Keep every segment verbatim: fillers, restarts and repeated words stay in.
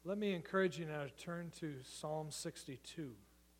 Let me encourage you now to turn to Psalm sixty-two.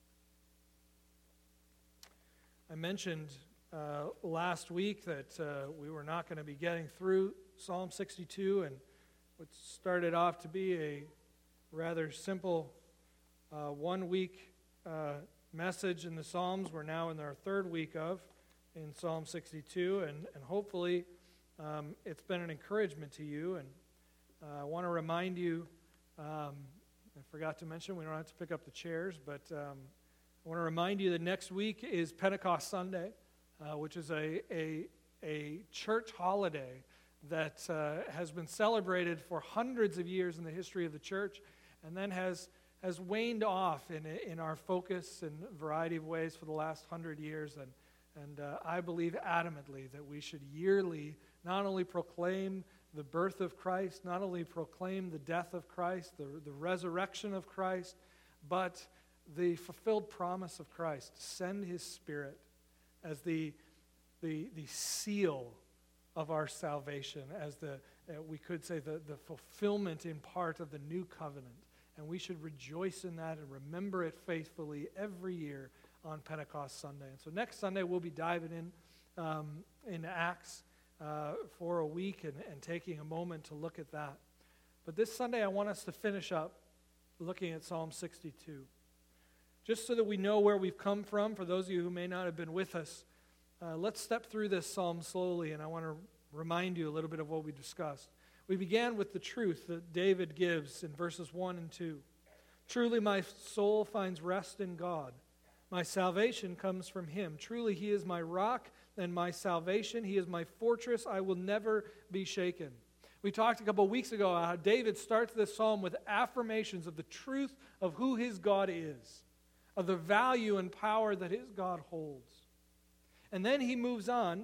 I mentioned uh, last week that uh, we were not going to be getting through Psalm sixty-two, and what started off to be a rather simple uh, one-week uh, message in the Psalms, we're now in our third week of, in Psalm sixty-two, and, and hopefully um, it's been an encouragement to you. And uh, I want to remind you, um, I forgot to mention, we don't have to pick up the chairs, but um, I want to remind you that next week is Pentecost Sunday, uh, which is a, a, a church holiday that uh, has been celebrated for hundreds of years in the history of the church, and then has has waned off in in our focus in a variety of ways for the last hundred years. And and uh, I believe adamantly that we should yearly not only proclaim the birth of Christ, not only proclaim the death of Christ, the, the resurrection of Christ, but the fulfilled promise of Christ to send His Spirit as the the the seal of our salvation, as the uh, we could say the, the fulfillment in part of the new covenant. And we should rejoice in that and remember it faithfully every year on Pentecost Sunday. And so next Sunday we'll be diving in um, in Acts uh, for a week and, and taking a moment to look at that. But this Sunday I want us to finish up looking at Psalm sixty-two. Just so that we know where we've come from, for those of you who may not have been with us, uh, let's step through this psalm slowly, and I want to remind you a little bit of what we discussed. We began with the truth that David gives in verses one and two. Truly my soul finds rest in God. My salvation comes from Him. Truly He is my rock and my salvation. He is my fortress. I will never be shaken. We talked a couple of weeks ago how David starts this psalm with affirmations of the truth of who his God is, of the value and power that his God holds. And then he moves on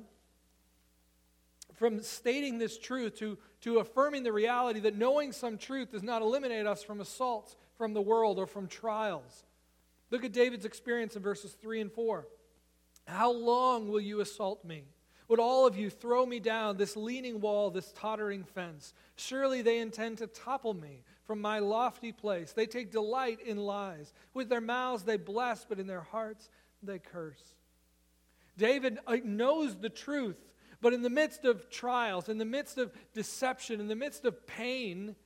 from stating this truth to, to affirming the reality that knowing some truth does not eliminate us from assaults from the world or from trials. Look at David's experience in verses three and four. How long will you assault me? Would all of you throw me down, this leaning wall, this tottering fence? Surely they intend to topple me from my lofty place. They take delight in lies. With their mouths they bless, but in their hearts they curse. David knows the truth. But in the midst of trials, in the midst of deception, in the midst of pain,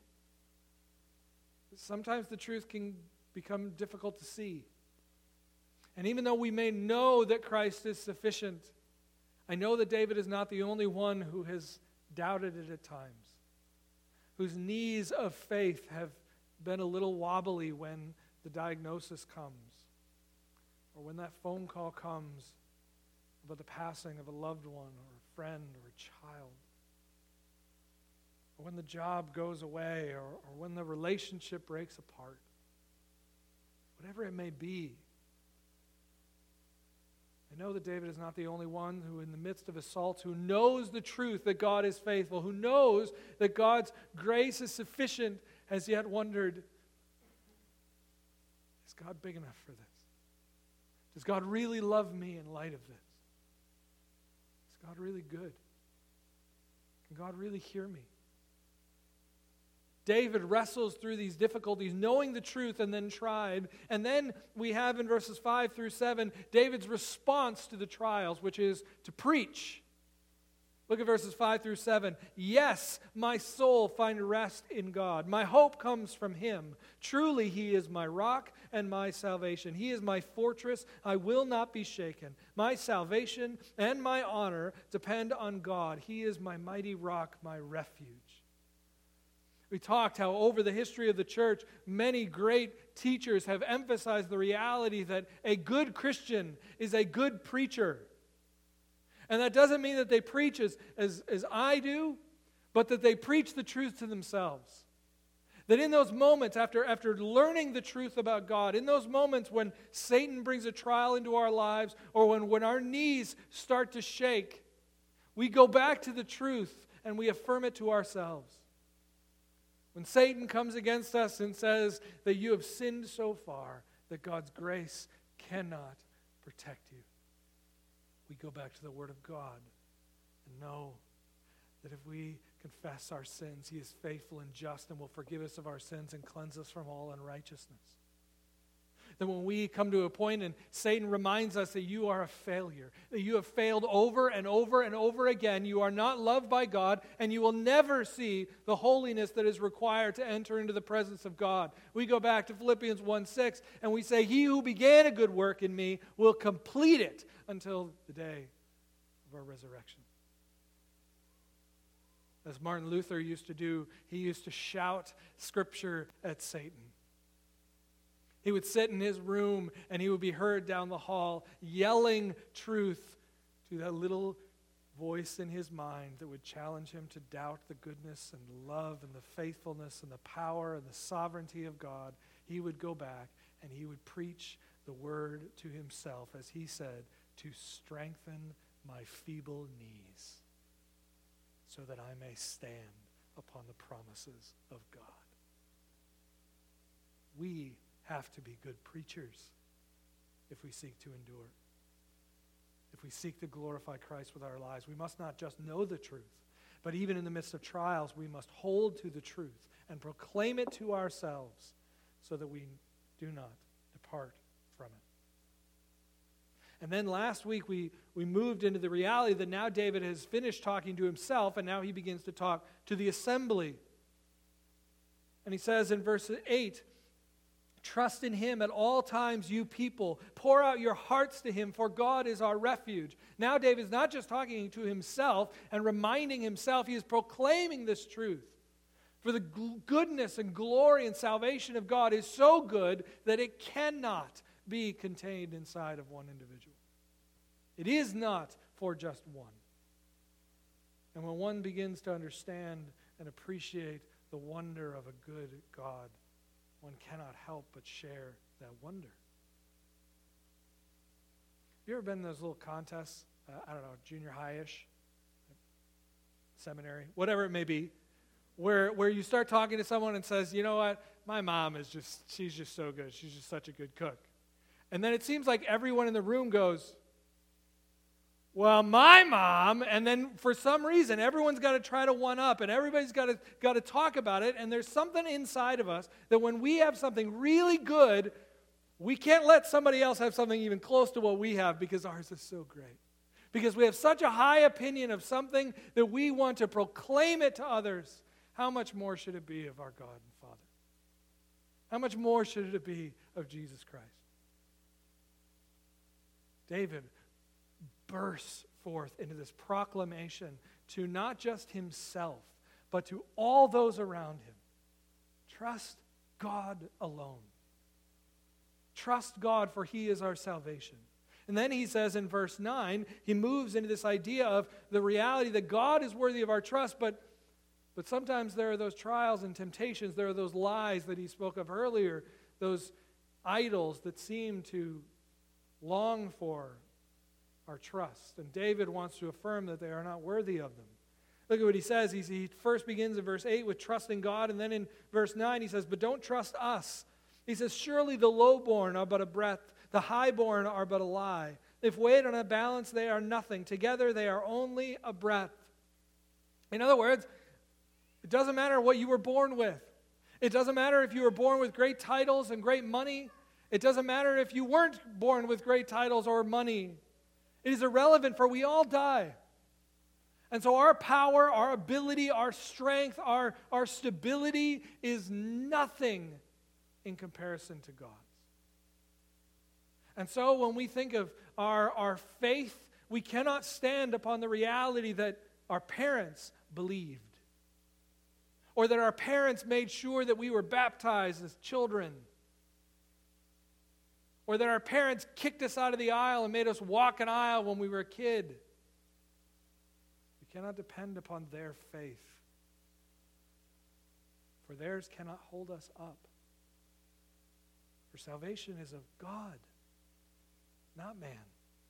sometimes the truth can become difficult to see. And even though we may know that Christ is sufficient, I know that David is not the only one who has doubted it at times, whose knees of faith have been a little wobbly when the diagnosis comes, or when that phone call comes about the passing of a loved one or friend or a child, or when the job goes away, or, or when the relationship breaks apart. Whatever it may be, I know that David is not the only one who, in the midst of assaults, who knows the truth that God is faithful, who knows that God's grace is sufficient, has yet wondered, is God big enough for this? Does God really love me in light of this? Is God really good? Can God really hear me? David wrestles through these difficulties, knowing the truth and then tried. And then we have in verses five through seven, David's response to the trials, which is to preach. Look at verses five through seven. Yes, my soul find rest in God. My hope comes from Him. Truly He is my rock and my salvation. He is my fortress. I will not be shaken. My salvation and my honor depend on God. He is my mighty rock, my refuge. We talked how over the history of the church, many great teachers have emphasized the reality that a good Christian is a good preacher. And that doesn't mean that they preach as, as, as I do, but that they preach the truth to themselves. That in those moments, after, after learning the truth about God, in those moments when Satan brings a trial into our lives, or when, when our knees start to shake, we go back to the truth and we affirm it to ourselves. When Satan comes against us and says that you have sinned so far that God's grace cannot protect you, we go back to the Word of God and know that if we confess our sins, he is faithful and just and will forgive us of our sins and cleanse us from all unrighteousness. That when we come to a point and Satan reminds us that you are a failure, that you have failed over and over and over again, you are not loved by God, and you will never see the holiness that is required to enter into the presence of God. We go back to Philippians one six, and we say, he who began a good work in me will complete it until the day of our resurrection. As Martin Luther used to do, he used to shout Scripture at Satan. He would sit in his room and he would be heard down the hall yelling truth to that little voice in his mind that would challenge him to doubt the goodness and love and the faithfulness and the power and the sovereignty of God. He would go back and he would preach the word to himself, as he said, to strengthen my feeble knees so that I may stand upon the promises of God. We have to be good preachers if we seek to endure. If we seek to glorify Christ with our lives, we must not just know the truth, but even in the midst of trials, we must hold to the truth and proclaim it to ourselves so that we do not depart from it. And then last week we, we moved into the reality that now David has finished talking to himself, and now he begins to talk to the assembly. And he says in verse eight, trust in him at all times, you people. Pour out your hearts to him, for God is our refuge. Now David's not just talking to himself and reminding himself, he is proclaiming this truth. For the goodness and glory and salvation of God is so good that it cannot be contained inside of one individual. It is not for just one. And when one begins to understand and appreciate the wonder of a good God, one cannot help but share that wonder. Have you ever been in those little contests? Uh, I don't know, junior high-ish, seminary, whatever it may be, where where you start talking to someone and says, you know what, my mom is just, she's just so good. She's just such a good cook. And then it seems like everyone in the room goes, well, my mom, and then for some reason, everyone's got to try to one up, and everybody's got to got to talk about it, and there's something inside of us that when we have something really good, we can't let somebody else have something even close to what we have because ours is so great. Because we have such a high opinion of something that we want to proclaim it to others. How much more should it be of our God and Father? How much more should it be of Jesus Christ? David bursts forth into this proclamation to not just himself, but to all those around him. Trust God alone. Trust God, for he is our salvation. And then he says in verse nine, he moves into this idea of the reality that God is worthy of our trust, but, but sometimes there are those trials and temptations, there are those lies that he spoke of earlier, those idols that seem to long for our trust. And David wants to affirm that they are not worthy of them. Look at what he says. He, he first begins in verse eight with trusting God, and then in verse nine he says, but don't trust us. He says, surely the lowborn are but a breath, the highborn are but a lie. If weighed on a balance, they are nothing. Together they are only a breath. In other words, it doesn't matter what you were born with. It doesn't matter if you were born with great titles and great money. It doesn't matter if you weren't born with great titles or money. It is irrelevant, for we all die. And so our power, our ability, our strength, our, our stability is nothing in comparison to God's. And so when we think of our, our faith, we cannot stand upon the reality that our parents believed, or that our parents made sure that we were baptized as children, or that our parents kicked us out of the aisle and made us walk an aisle when we were a kid. We cannot depend upon their faith, for theirs cannot hold us up. For salvation is of God, not man.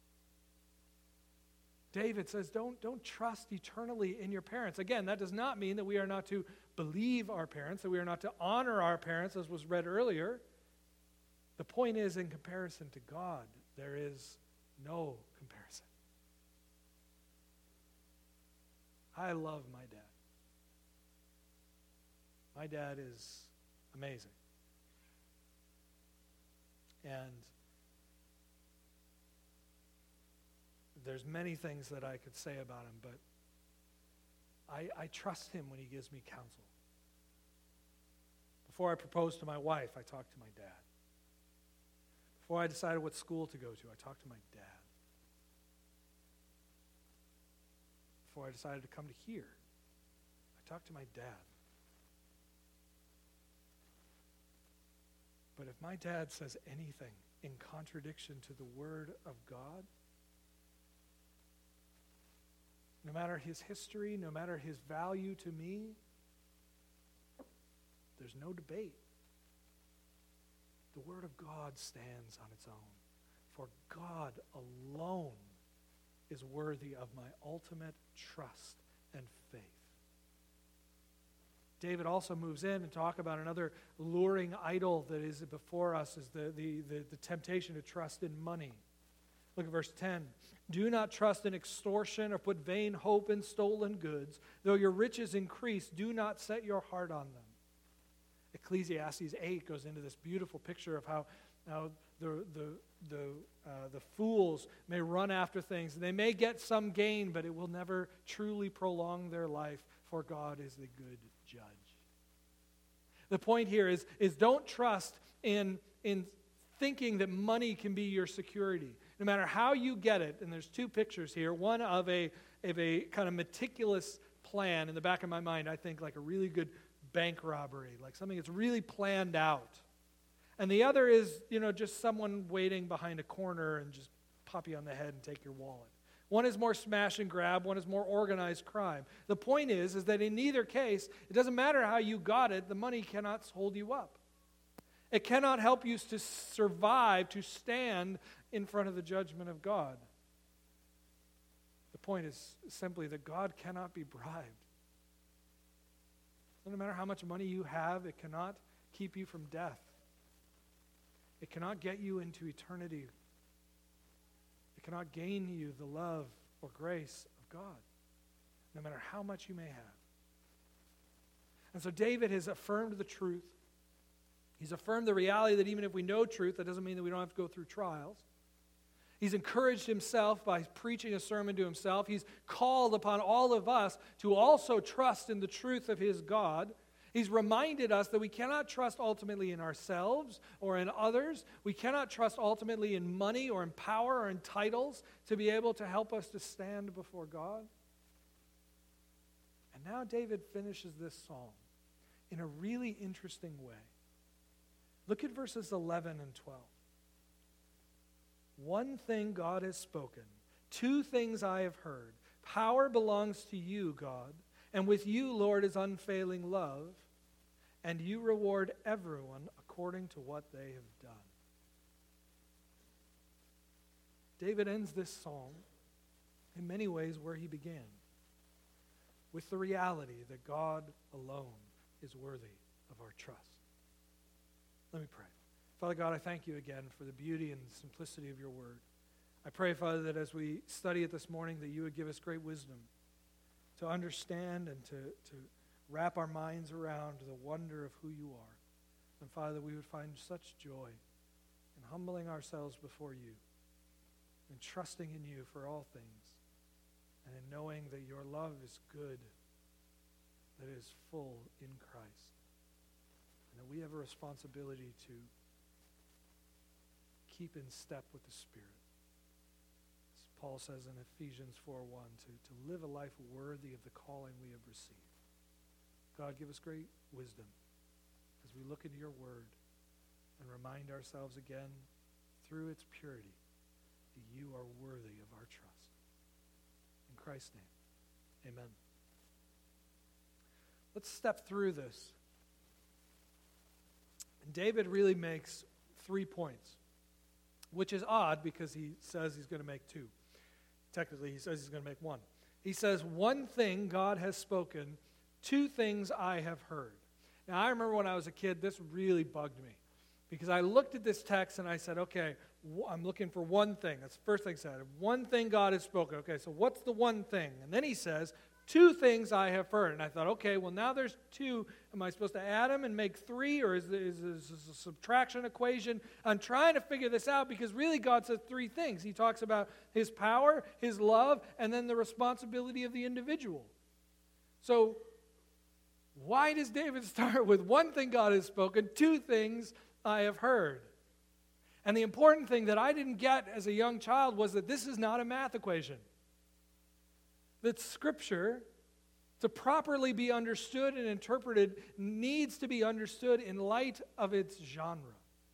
David says, don't, don't trust eternally in your parents. Again, that does not mean that we are not to believe our parents, that we are not to honor our parents, as was read earlier. The point is, in comparison to God, there is no comparison. I love my dad. My dad is amazing. And there's many things that I could say about him, but I, I trust him when he gives me counsel. Before I proposed to my wife, I talked to my dad. Before I decided what school to go to, I talked to my dad. Before I decided to come to here, I talked to my dad. But if my dad says anything in contradiction to the Word of God, no matter his history, no matter his value to me, there's no debate. The Word of God stands on its own. For God alone is worthy of my ultimate trust and faith. David also moves in and talk about another luring idol that is before us, is the, the, the, the temptation to trust in money. Look at verse ten. Do not trust in extortion or put vain hope in stolen goods. Though your riches increase, do not set your heart on them. Ecclesiastes eight goes into this beautiful picture of how, how the, the, the, uh, the fools may run after things. They may get some gain, but it will never truly prolong their life, for God is the good judge. The point here is, is don't trust in, in thinking that money can be your security. No matter how you get it, and there's two pictures here, one of a, of a kind of meticulous plan. In the back of my mind, I think like a really good bank robbery, like something that's really planned out. And the other is, you know, just someone waiting behind a corner and just pop you on the head and take your wallet. One is more smash and grab, one is more organized crime. The point is, is that in neither case, it doesn't matter how you got it, the money cannot hold you up. It cannot help you to survive, to stand in front of the judgment of God. The point is simply that God cannot be bribed. No matter how much money you have, it cannot keep you from death. It cannot get you into eternity. It cannot gain you the love or grace of God, no matter how much you may have. And so David has affirmed the truth. He's affirmed the reality that even if we know truth, that doesn't mean that we don't have to go through trials. He's encouraged himself by preaching a sermon to himself. He's called upon all of us to also trust in the truth of his God. He's reminded us that we cannot trust ultimately in ourselves or in others. We cannot trust ultimately in money or in power or in titles to be able to help us to stand before God. And now David finishes this psalm in a really interesting way. Look at verses eleven and twelve. One thing God has spoken, two things I have heard. Power belongs to you, God, and with you, Lord, is unfailing love, and you reward everyone according to what they have done. David ends this psalm in many ways where he began, with the reality that God alone is worthy of our trust. Let me pray. Father God, I thank you again for the beauty and simplicity of your word. I pray, Father, that as we study it this morning, that you would give us great wisdom to understand and to, to wrap our minds around the wonder of who you are. And Father, that we would find such joy in humbling ourselves before you and trusting in you for all things, and in knowing that your love is good, that it is full in Christ, and that we have a responsibility to keep in step with the Spirit. As Paul says in Ephesians four one, to, to live a life worthy of the calling we have received. God, give us great wisdom as we look into your word and remind ourselves again through its purity that you are worthy of our trust. In Christ's name, amen. Let's step through this. And David really makes three points, which is odd because he says he's going to make two. Technically, he says he's going to make one. He says, one thing God has spoken, two things I have heard. Now, I remember when I was a kid, this really bugged me because I looked at this text and I said, okay, I'm looking for one thing. That's the first thing he said. One thing God has spoken. Okay, so what's the one thing? And then he says, Two things I have heard. And I thought, okay, well, now there's two. Am I supposed to add them and make three, or is this, is this a subtraction equation? I'm trying to figure this out because really God says three things. He talks about his power, his love, and then the responsibility of the individual. So why does David start with one thing God has spoken, two things I have heard? And the important thing that I didn't get as a young child was that this is not a math equation. That Scripture, to properly be understood and interpreted, needs to be understood in light of its genre.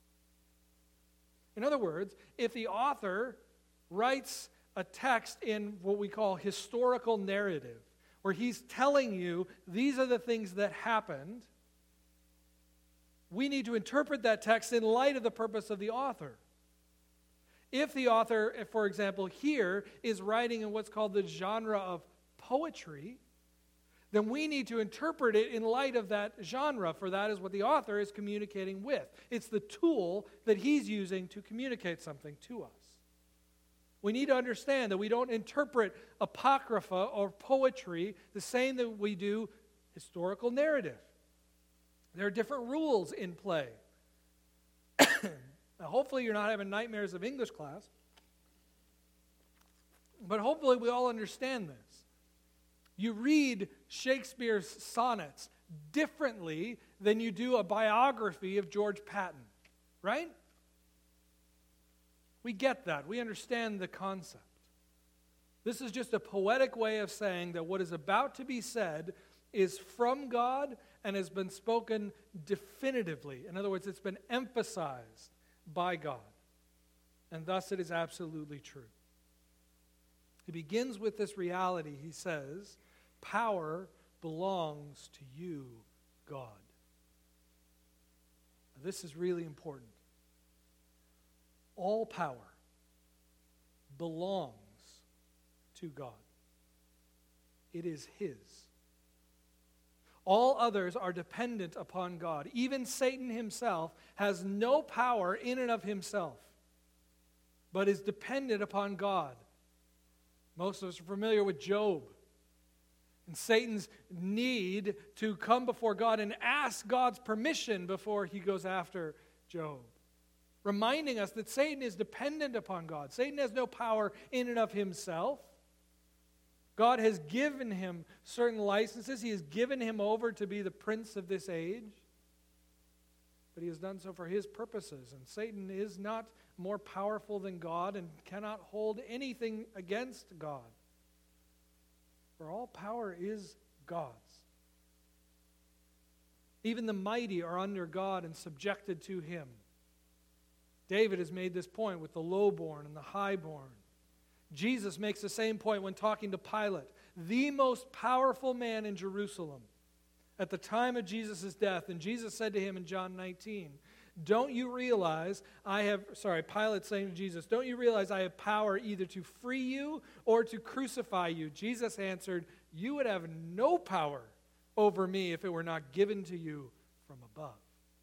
In other words, if the author writes a text in what we call historical narrative, where he's telling you these are the things that happened, we need to interpret that text in light of the purpose of the author. If the author, for example, here is writing in what's called the genre of poetry, then we need to interpret it in light of that genre, for that is what the author is communicating with. It's the tool that he's using to communicate something to us. We need to understand that we don't interpret apocrypha or poetry the same that we do historical narrative. There are different rules in play. Now, hopefully you're not having nightmares of English class, but hopefully we all understand this. You read Shakespeare's sonnets differently than you do a biography of George Patton, right? We get that. We understand the concept. This is just a poetic way of saying that what is about to be said is from God and has been spoken definitively. In other words, it's been emphasized by God. And thus it is absolutely true. He begins with this reality. He says, power belongs to you, God. Now, this is really important. All power belongs to God. It is His. All others are dependent upon God. Even Satan himself has no power in and of himself, but is dependent upon God. Most of us are familiar with Job and Satan's need to come before God and ask God's permission before he goes after Job, reminding us that Satan is dependent upon God. Satan has no power in and of himself. God has given him certain licenses. He has given him over to be the prince of this age. But he has done so for his purposes. And Satan is not more powerful than God and cannot hold anything against God. For all power is God's. Even the mighty are under God and subjected to him. David has made this point with the lowborn and the highborn. Jesus makes the same point when talking to Pilate, the most powerful man in Jerusalem at the time of Jesus' death. And Jesus said to him in John nineteen, don't you realize I have, sorry, Pilate saying to Jesus, don't you realize I have power either to free you or to crucify you? Jesus answered, you would have no power over me if it were not given to you from above.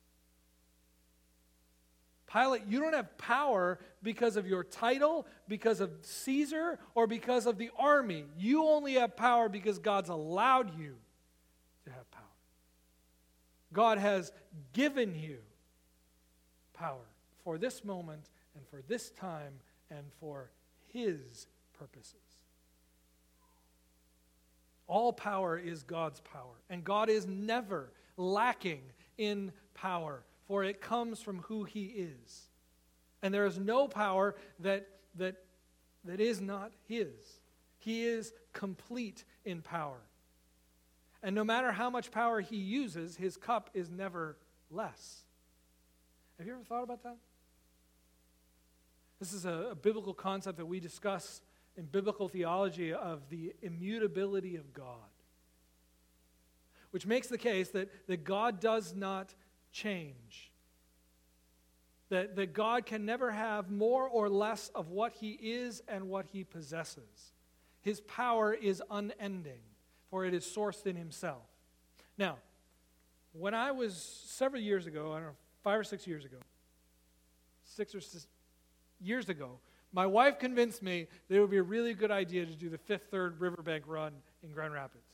Pilate, you don't have power because of your title, because of Caesar, or because of the army. You only have power because God's allowed you to have power. God has given you power for this moment and for this time and for His purposes. All power is God's power, and God is never lacking in power, for it comes from who He is. And there is no power that, that, that is not His. He is complete in power. And no matter how much power He uses, His cup is never less. Have you ever thought about that? This is a, a biblical concept that we discuss in biblical theology of the immutability of God, which makes the case that, that God does not change. That, that God can never have more or less of what He is and what He possesses. His power is unending, for it is sourced in Himself. Now, when I was several years ago, I don't know, five or six years ago, six or six years ago, my wife convinced me that it would be a really good idea to do the Fifth Third Riverbank Run in Grand Rapids.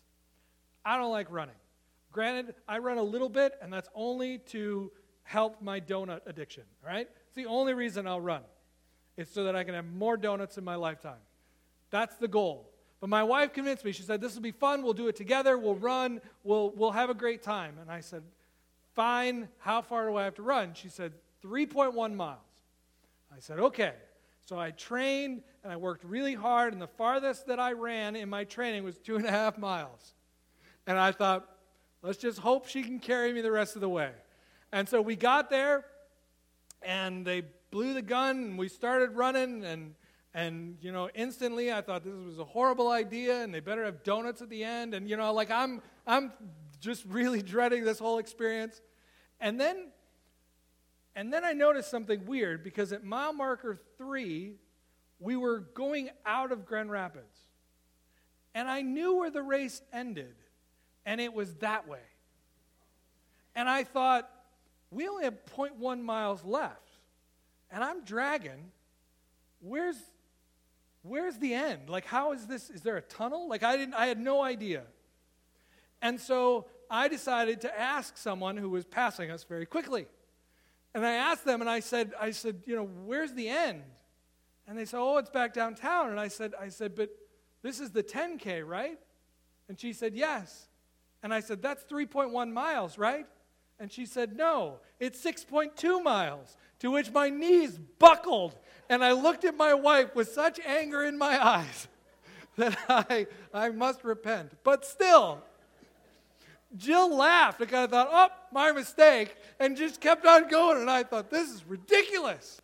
I don't like running. Granted, I run a little bit, and that's only to help my donut addiction, all right? It's the only reason I'll run. It's so that I can have more donuts in my lifetime. That's the goal. But my wife convinced me. She said, this will be fun. We'll do it together. We'll run. We'll, we'll have a great time. And I said, fine. How far do I have to run? She said, three point one miles. I said, okay. So I trained, and I worked really hard, and the farthest that I ran in my training was two and a half miles. And I thought, let's just hope she can carry me the rest of the way. And so we got there, and they blew the gun, and we started running, and, and you know, instantly I thought this was a horrible idea, and they better have donuts at the end. And, you know, like I'm, I'm just really dreading this whole experience. And then... And then I noticed something weird, because at mile marker three, we were going out of Grand Rapids. And I knew where the race ended, and it was that way. And I thought, we only have zero point one miles left, and I'm dragging. Where's, where's the end? Like, how is this? Is there a tunnel? Like, I didn't. I had no idea. And so I decided to ask someone who was passing us very quickly. And I asked them, and I said, I said, you know, where's the end? And they said, oh, it's back downtown. And I said, I said, but this is the ten K, right? And she said, yes. And I said, that's three point one miles, right? And she said, no, it's six point two miles, to which my knees buckled. And I looked at my wife with such anger in my eyes that I, I must repent. But still, Jill laughed. I kind of thought, oh, my mistake, and just kept on going. And I thought, this is ridiculous.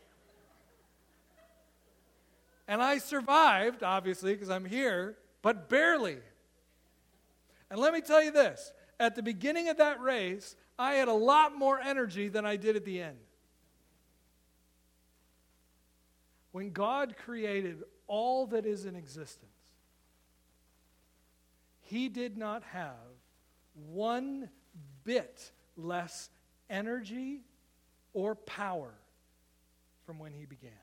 And I survived, obviously, because I'm here, but barely. And let me tell you this. At the beginning of that race, I had a lot more energy than I did at the end. When God created all that is in existence, He did not have one bit less energy or power from when He began.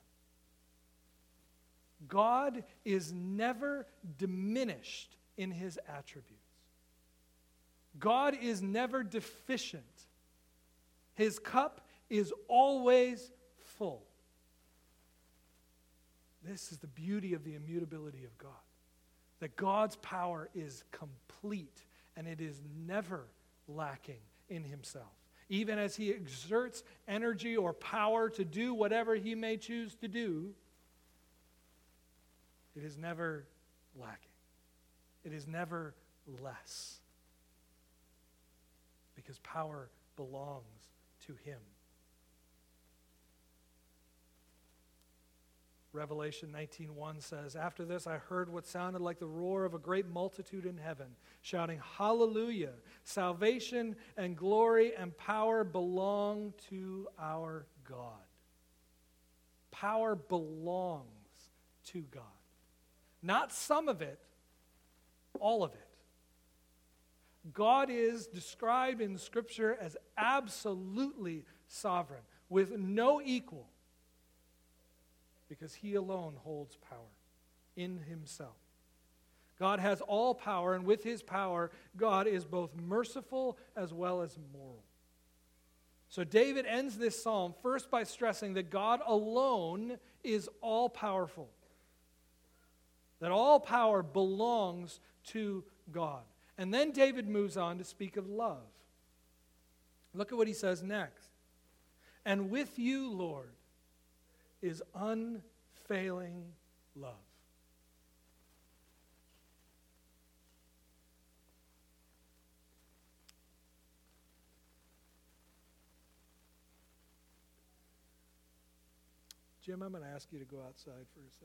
God is never diminished in His attributes. God is never deficient. His cup is always full. This is the beauty of the immutability of God. That God's power is complete, and it is never lacking in Himself. Even as He exerts energy or power to do whatever He may choose to do, it is never lacking. It is never less. Because power belongs to Him. Revelation nineteen one says, after this I heard what sounded like the roar of a great multitude in heaven, shouting, hallelujah, salvation and glory and power belong to our God. Power belongs to God. Not some of it, all of it. God is described in Scripture as absolutely sovereign, with no equal, because He alone holds power in Himself. God has all power, and with His power, God is both merciful as well as moral. So David ends this psalm first by stressing that God alone is all-powerful, that all power belongs to God. And then David moves on to speak of love. Look at what he says next. And with you, Lord, is unfailing love. Jim, I'm going to ask you to go outside for a second.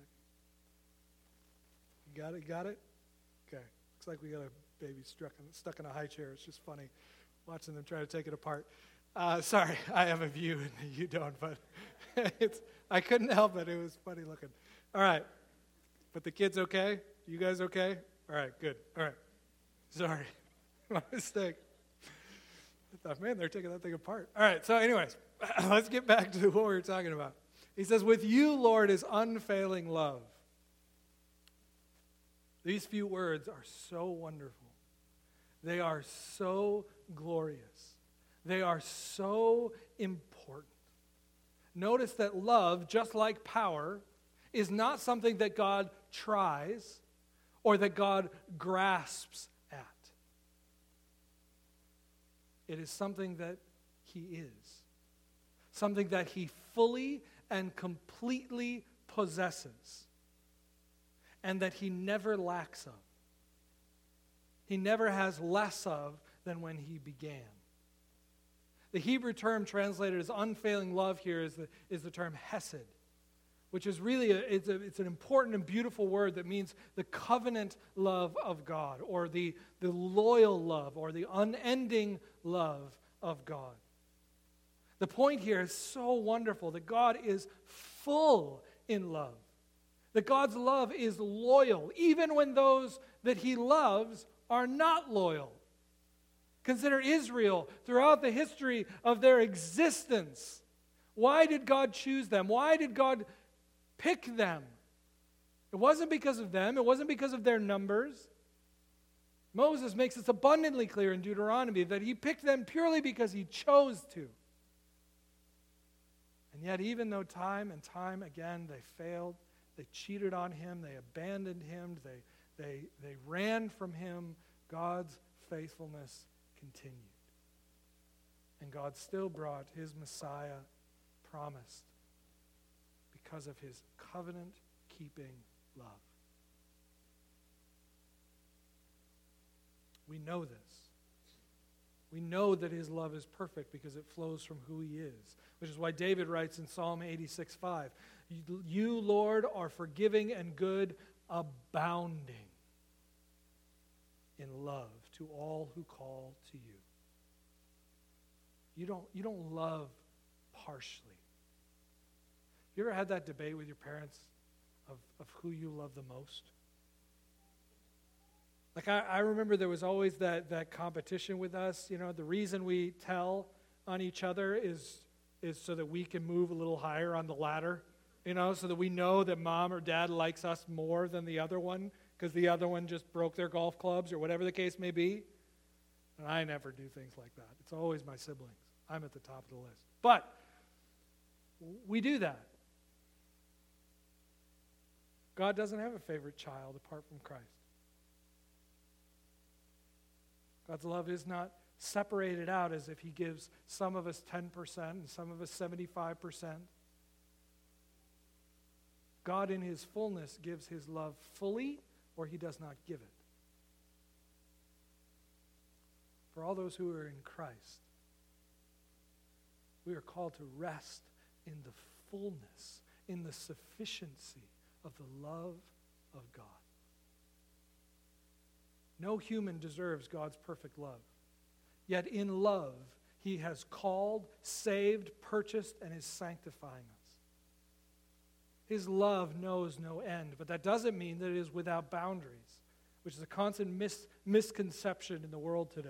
You got it? Got it? Okay. Looks like we got a baby stuck in, stuck in a high chair. It's just funny watching them try to take it apart. Uh, sorry, I have a view and you don't, but it's, I couldn't help it. It was funny looking. All right. But the kids okay? You guys okay? All right, good. All right. Sorry. My mistake. I thought, man, they're taking that thing apart. All right, so anyways, let's get back to what we were talking about. He says, with you, Lord, is unfailing love. These few words are so wonderful. They are so glorious. They are so important. Notice that love, just like power, is not something that God tries or that God grasps at. It is something that he is. Something that he fully and completely possesses. And that he never lacks of. He never has less of than when he began. The Hebrew term translated as unfailing love here is the, is the term hesed, which is really, a, it's, a, it's an important and beautiful word that means the covenant love of God, or the, the loyal love, or the unending love of God. The point here is so wonderful that God is full in love. That God's love is loyal, even when those that he loves are not loyal. Consider Israel throughout the history of their existence. Why did God choose them? Why did God pick them? It wasn't because of them. It wasn't because of their numbers. Moses makes this abundantly clear in Deuteronomy that he picked them purely because he chose to. And yet, even though time and time again they failed, they cheated on him, they abandoned him, they, they, they ran from him, God's faithfulness continued. And God still brought his Messiah promised because of his covenant-keeping love. We know this. We know that his love is perfect because it flows from who he is, which is why David writes in Psalm eighty-six five, "You, Lord, are forgiving and good, abounding in love to all who call to you." You don't, you don't love partially. You ever had that debate with your parents of, of who you love the most? Like, I, I remember there was always that, that competition with us. You know, the reason we tell on each other is, is so that we can move a little higher on the ladder, you know, so that we know that mom or dad likes us more than the other one because the other one just broke their golf clubs or whatever the case may be. And I never do things like that. It's always my siblings. I'm at the top of the list. But we do that. God doesn't have a favorite child apart from Christ. God's love is not separated out as if he gives some of us ten percent and some of us seventy-five percent. God in his fullness gives his love fully, or he does not give it. For all those who are in Christ, we are called to rest in the fullness, in the sufficiency of the love of God. No human deserves God's perfect love. Yet in love, he has called, saved, purchased, and is sanctifying us. His love knows no end, but that doesn't mean that it is without boundaries, which is a constant mis- misconception in the world today.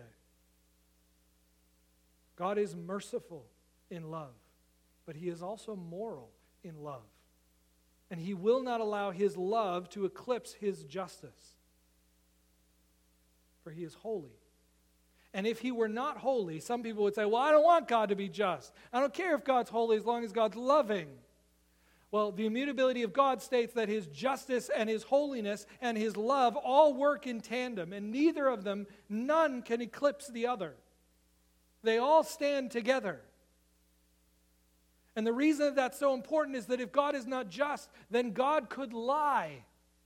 God is merciful in love, but he is also moral in love. And he will not allow his love to eclipse his justice. For he is holy. And if he were not holy, some people would say, well, I don't want God to be just. I don't care if God's holy as long as God's loving. Well, the immutability of God states that his justice and his holiness and his love all work in tandem, and neither of them, none can eclipse the other. They all stand together. And the reason that that's so important is that if God is not just, then God could lie.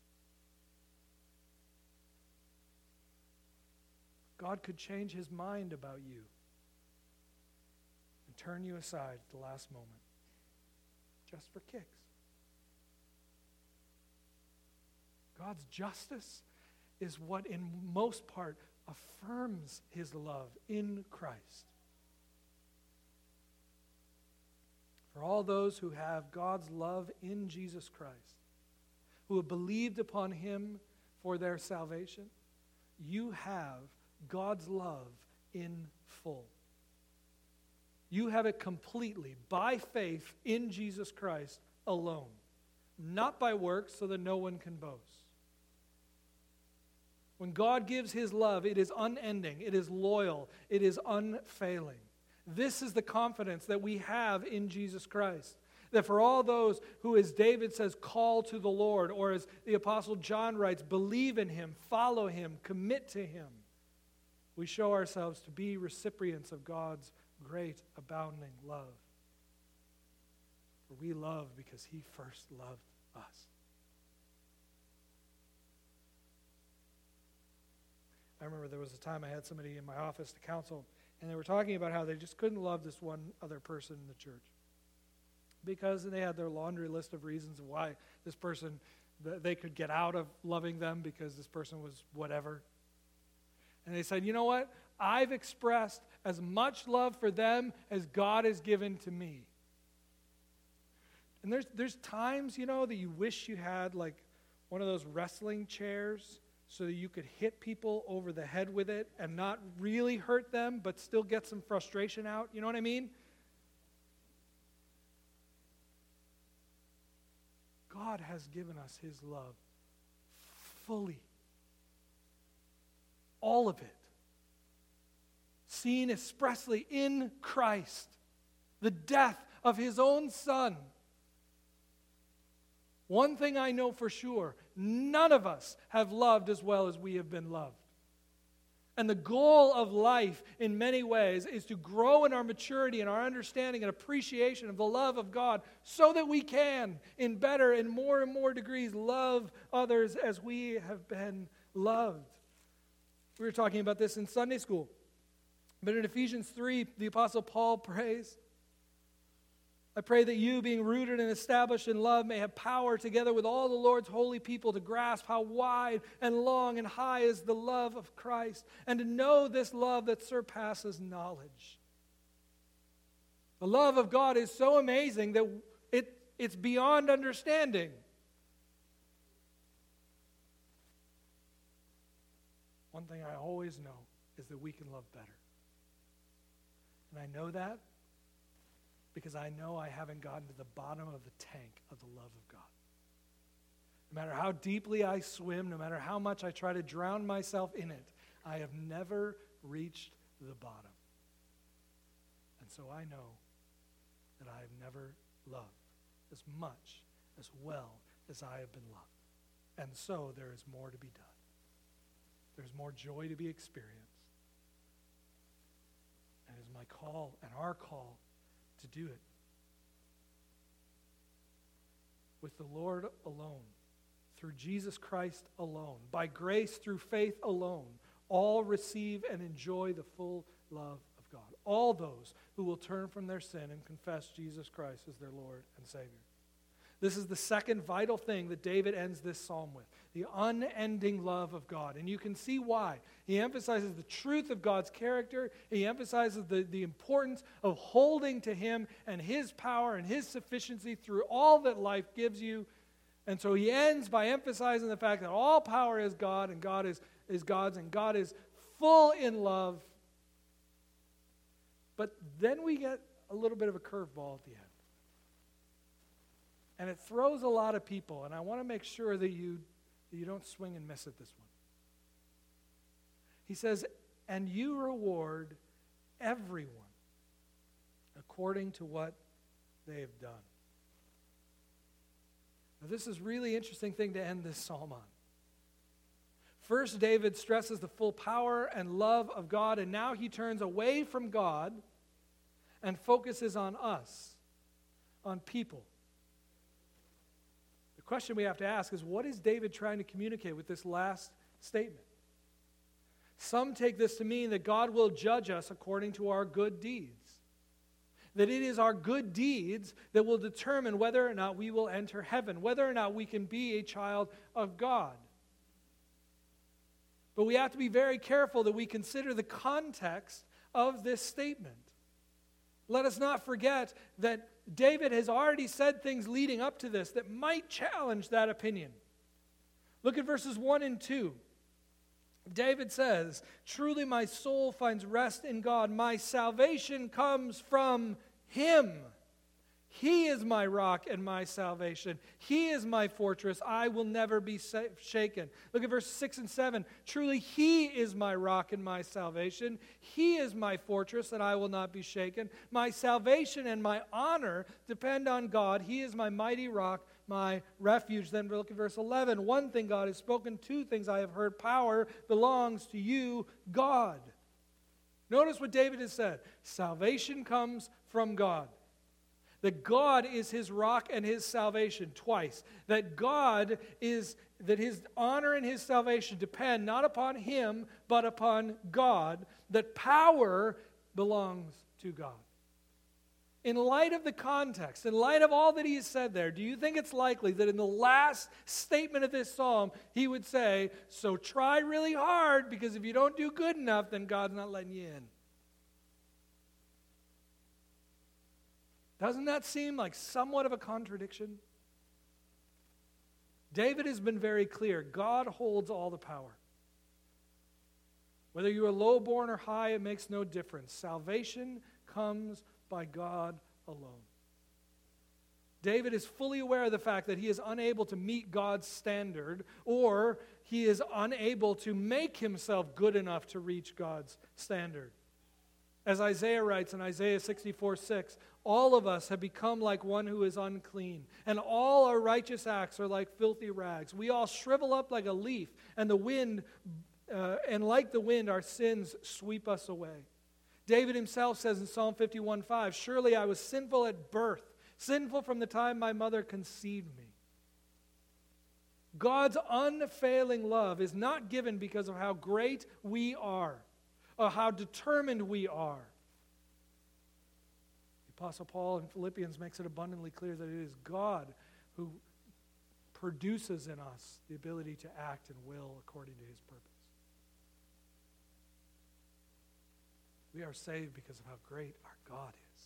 God could change his mind about you and turn you aside at the last moment, just for kicks. God's justice is what in most part affirms his love in Christ. For all those who have God's love in Jesus Christ, who have believed upon him for their salvation, you have God's love in full. You have it completely by faith in Jesus Christ alone, not by works so that no one can boast. When God gives his love, it is unending, it is loyal, it is unfailing. This is the confidence that we have in Jesus Christ. That for all those who, as David says, call to the Lord, or as the Apostle John writes, believe in him, follow him, commit to him, we show ourselves to be recipients of God's great abounding love. For we love because he first loved us. I remember there was a time I had somebody in my office to counsel, and they were talking about how they just couldn't love this one other person in the church. Because they had their laundry list of reasons of why this person, they could get out of loving them because this person was whatever. And they said, you know what? I've expressed as much love for them as God has given to me. And there's there's times, you know, that you wish you had like one of those wrestling chairs so that you could hit people over the head with it and not really hurt them, but still get some frustration out. You know what I mean? God has given us his love fully. All of it. Seen expressly in Christ. The death of his own Son. One thing I know for sure, none of us have loved as well as we have been loved. And the goal of life, in many ways, is to grow in our maturity and our understanding and appreciation of the love of God so that we can, in better and more and more degrees, love others as we have been loved. We were talking about this in Sunday school. But in Ephesians three, the Apostle Paul prays, I pray that you, being rooted and established in love, may have power together with all the Lord's holy people to grasp how wide and long and high is the love of Christ, and to know this love that surpasses knowledge. The love of God is so amazing that it, it's beyond understanding. One thing I always know is that we can love better. And I know that because I know I haven't gotten to the bottom of the tank of the love of God. No matter how deeply I swim, no matter how much I try to drown myself in it, I have never reached the bottom. And so I know that I have never loved as much, as well as I have been loved. And so there is more to be done. There's more joy to be experienced. And it is my call and our call to do it. With the Lord alone, through Jesus Christ alone, by grace through faith alone, all receive and enjoy the full love of God. All those who will turn from their sin and confess Jesus Christ as their Lord and Savior. This is the second vital thing that David ends this psalm with, the unending love of God. And you can see why. He emphasizes the truth of God's character. He emphasizes the, the importance of holding to him and his power and his sufficiency through all that life gives you. And so he ends by emphasizing the fact that all power is God and God is, is God's and God is full in love. But then we get a little bit of a curveball at the end. And it throws a lot of people, and I want to make sure that you, that you don't swing and miss at this one. He says, and you reward everyone according to what they have done. Now, this is a really interesting thing to end this psalm on. First, David stresses the full power and love of God, and now he turns away from God and focuses on us, on people. The question we have to ask is, what is David trying to communicate with this last statement? Some take this to mean that God will judge us according to our good deeds. That it is our good deeds that will determine whether or not we will enter heaven, whether or not we can be a child of God. But we have to be very careful that we consider the context of this statement. Let us not forget that David has already said things leading up to this that might challenge that opinion. Look at verses one and two. David says, truly my soul finds rest in God. My salvation comes from him. He is my rock and my salvation. He is my fortress. I will never be sa- shaken. Look at verse six and seven. Truly, He is my rock and my salvation. He is my fortress, and I will not be shaken. My salvation and my honor depend on God. He is my mighty rock, my refuge. Then look at verse eleven. One thing God has spoken, two things I have heard. Power belongs to you, God. Notice what David has said. Salvation comes from God. That God is his rock and his salvation, twice. That God is, that his honor and his salvation depend not upon him, but upon God. That power belongs to God. In light of the context, in light of all that he has said there, do you think it's likely that in the last statement of this psalm, he would say, so try really hard, because if you don't do good enough, then God's not letting you in? Doesn't that seem like somewhat of a contradiction? David has been very clear. God holds all the power. Whether you are low-born or high, it makes no difference. Salvation comes by God alone. David is fully aware of the fact that he is unable to meet God's standard, or he is unable to make himself good enough to reach God's standard. As Isaiah writes in Isaiah sixty-four six, all of us have become like one who is unclean, and all our righteous acts are like filthy rags. We all shrivel up like a leaf, and the wind, uh, and like the wind, our sins sweep us away. David himself says in Psalm fifty-one five, surely I was sinful at birth, sinful from the time my mother conceived me. God's unfailing love is not given because of how great we are, or how determined we are. The Apostle Paul in Philippians makes it abundantly clear that it is God who produces in us the ability to act and will according to his purpose. We are saved because of how great our God is.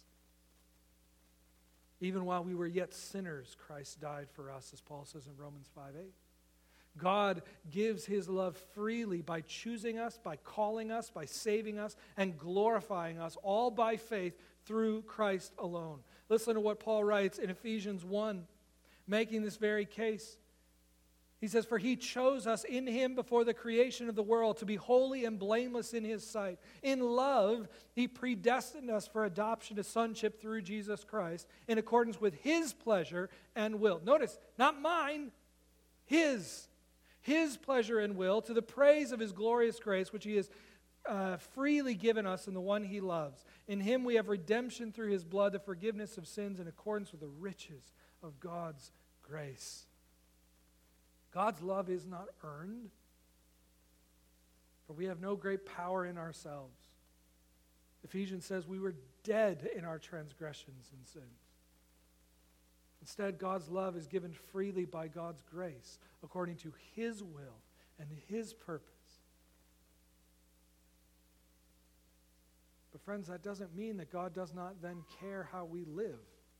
Even while we were yet sinners, Christ died for us, as Paul says in Romans five eight. God gives his love freely by choosing us, by calling us, by saving us, and glorifying us, all by faith through Christ alone. Listen to what Paul writes in Ephesians one, making this very case. He says, for he chose us in him before the creation of the world to be holy and blameless in his sight. In love, he predestined us for adoption to sonship through Jesus Christ in accordance with his pleasure and will. Notice, not mine, his. His pleasure and will, to the praise of his glorious grace, which he has uh, freely given us in the one he loves. In him we have redemption through his blood, the forgiveness of sins in accordance with the riches of God's grace. God's love is not earned, for we have no great power in ourselves. Ephesians says we were dead in our transgressions and sins. Instead, God's love is given freely by God's grace, according to his will and his purpose. But friends, that doesn't mean that God does not then care how we live.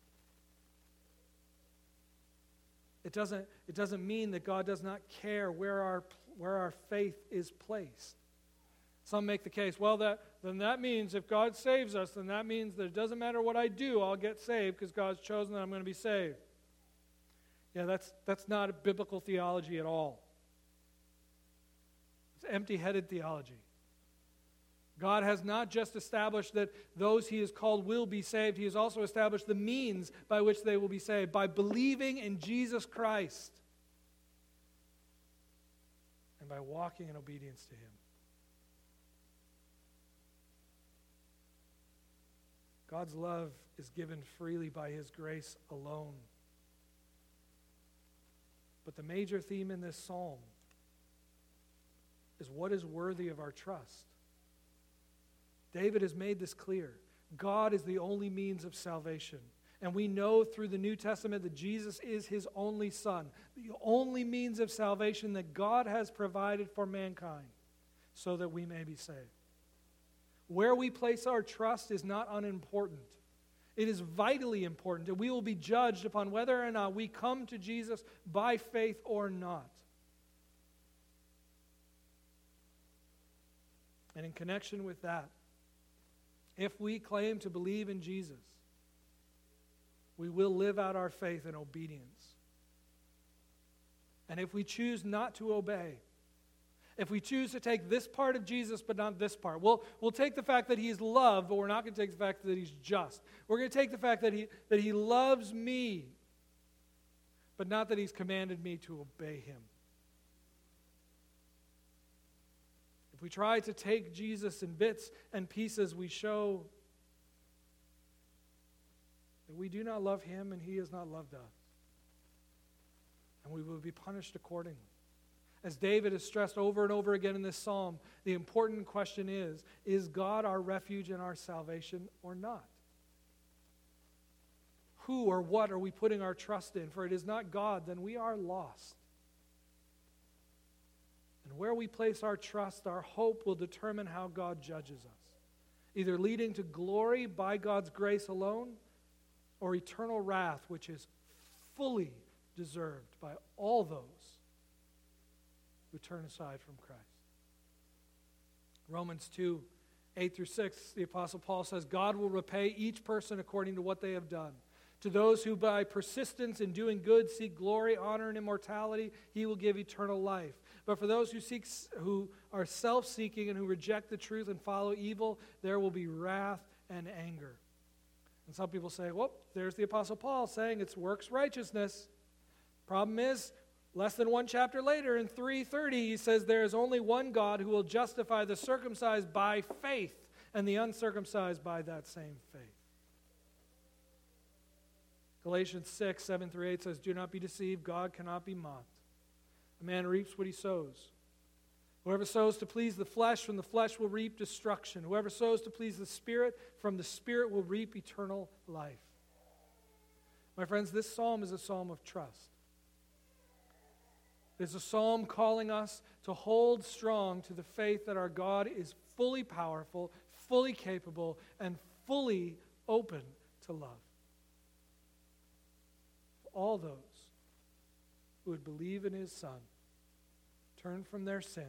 It doesn't, it doesn't mean that God does not care where our, where our faith is placed. Some make the case, well, that, then that means if God saves us, then that means that it doesn't matter what I do, I'll get saved because God's chosen that I'm going to be saved. Yeah, that's, that's not a biblical theology at all. It's empty-headed theology. God has not just established that those he has called will be saved, he has also established the means by which they will be saved, by believing in Jesus Christ and by walking in obedience to him. God's love is given freely by his grace alone. But the major theme in this psalm is what is worthy of our trust. David has made this clear. God is the only means of salvation. And we know through the New Testament that Jesus is his only Son, the only means of salvation that God has provided for mankind so that we may be saved. Where we place our trust is not unimportant. It is vitally important, and we will be judged upon whether or not we come to Jesus by faith or not. And in connection with that, if we claim to believe in Jesus, we will live out our faith in obedience. And if we choose not to obey, if we choose to take this part of Jesus but not this part, we'll, we'll take the fact that he's love, but we're not going to take the fact that he's just. We're going to take the fact that he, that he loves me, but not that he's commanded me to obey him. If we try to take Jesus in bits and pieces, we show that we do not love him and he has not loved us. And we will be punished accordingly. As David has stressed over and over again in this psalm, the important question is, is God our refuge and our salvation or not? Who or what are we putting our trust in? For it is not God, then we are lost. And where we place our trust, our hope will determine how God judges us, either leading to glory by God's grace alone, or eternal wrath, which is fully deserved by all those who turn aside from Christ. Romans two, eight through six, the Apostle Paul says, God will repay each person according to what they have done. To those who by persistence in doing good seek glory, honor, and immortality, he will give eternal life. But for those who seek, who are self-seeking and who reject the truth and follow evil, there will be wrath and anger. And some people say, well, there's the Apostle Paul saying it's works righteousness. Problem is, less than one chapter later, in three thirty, he says there is only one God who will justify the circumcised by faith and the uncircumcised by that same faith. Galatians six, seven through eight says, do not be deceived, God cannot be mocked. A man reaps what he sows. Whoever sows to please the flesh, from the flesh will reap destruction. Whoever sows to please the Spirit, from the Spirit will reap eternal life. My friends, this psalm is a psalm of trust. It's a psalm calling us to hold strong to the faith that our God is fully powerful, fully capable, and fully open to love. All those who would believe in his Son, turn from their sin,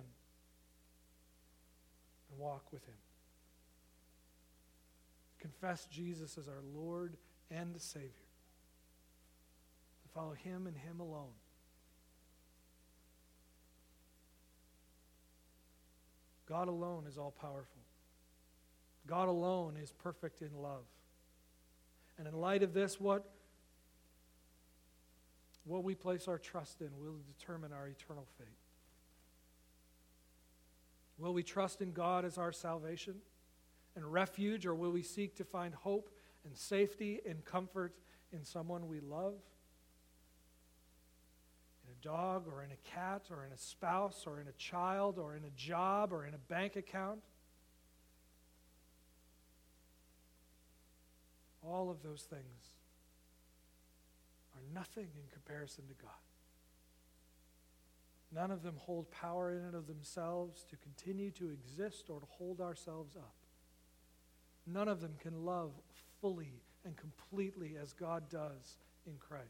and walk with him. Confess Jesus as our Lord and Savior. To follow him and him alone. God alone is all-powerful. God alone is perfect in love. And in light of this, what, what we place our trust in will determine our eternal fate. Will we trust in God as our salvation and refuge, or will we seek to find hope and safety and comfort in someone we love? In a dog, or in a cat, or in a spouse, or in a child, or in a job, or in a bank account? All of those things are nothing in comparison to God. None of them hold power in and of themselves to continue to exist or to hold ourselves up. None of them can love fully and completely as God does in Christ.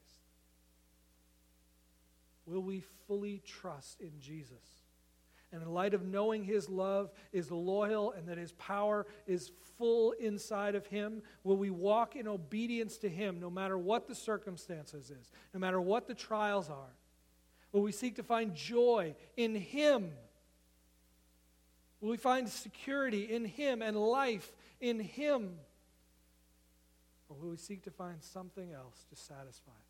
Will we fully trust in Jesus? And in light of knowing his love is loyal and that his power is full inside of him, will we walk in obedience to him no matter what the circumstances is, no matter what the trials are? Will we seek to find joy in him? Will we find security in him and life in him? Or will we seek to find something else to satisfy us?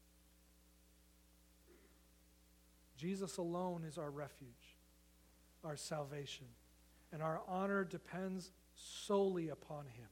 Jesus alone is our refuge, our salvation, and our honor depends solely upon him.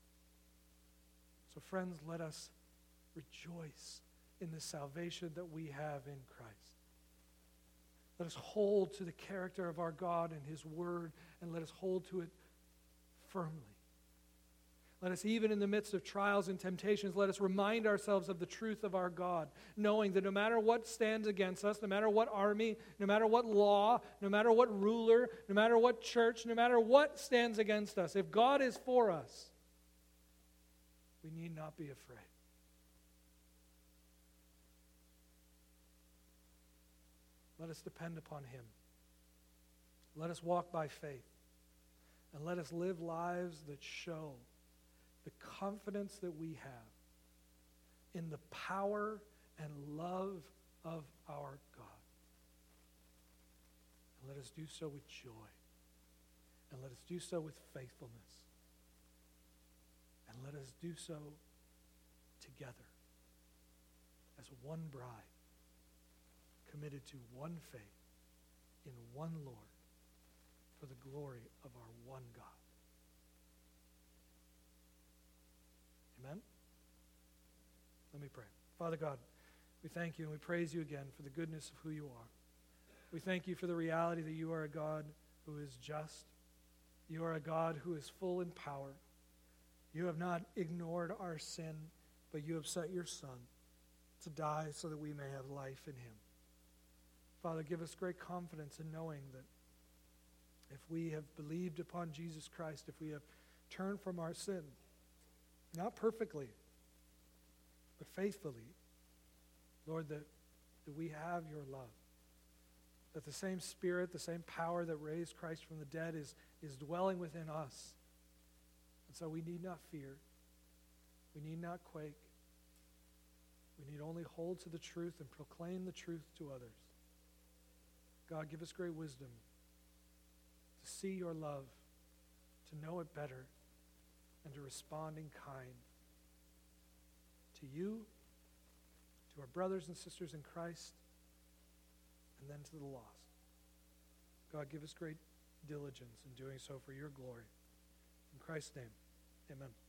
So friends, let us rejoice in the salvation that we have in Christ. Let us hold to the character of our God and his word, and let us hold to it firmly. Let us, even in the midst of trials and temptations, let us remind ourselves of the truth of our God, knowing that no matter what stands against us, no matter what army, no matter what law, no matter what ruler, no matter what church, no matter what stands against us, if God is for us, we need not be afraid. Let us depend upon him. Let us walk by faith. And let us live lives that show the confidence that we have in the power and love of our God. And let us do so with joy. And let us do so with faithfulness. And let us do so together as one bride, committed to one faith in one Lord for the glory of our one God. Amen? Let me pray. Father God, we thank you and we praise you again for the goodness of who you are. We thank you for the reality that you are a God who is just. You are a God who is full in power. You have not ignored our sin, but you have sent your Son to die so that we may have life in him. Father, give us great confidence in knowing that if we have believed upon Jesus Christ, if we have turned from our sin, not perfectly, but faithfully, Lord, that, that we have your love. That the same Spirit, the same power that raised Christ from the dead is, is dwelling within us. And so we need not fear. We need not quake. We need only hold to the truth and proclaim the truth to others. God, give us great wisdom to see your love, to know it better, and to respond in kind to you, to our brothers and sisters in Christ, and then to the lost. God, give us great diligence in doing so for your glory. In Christ's name, amen.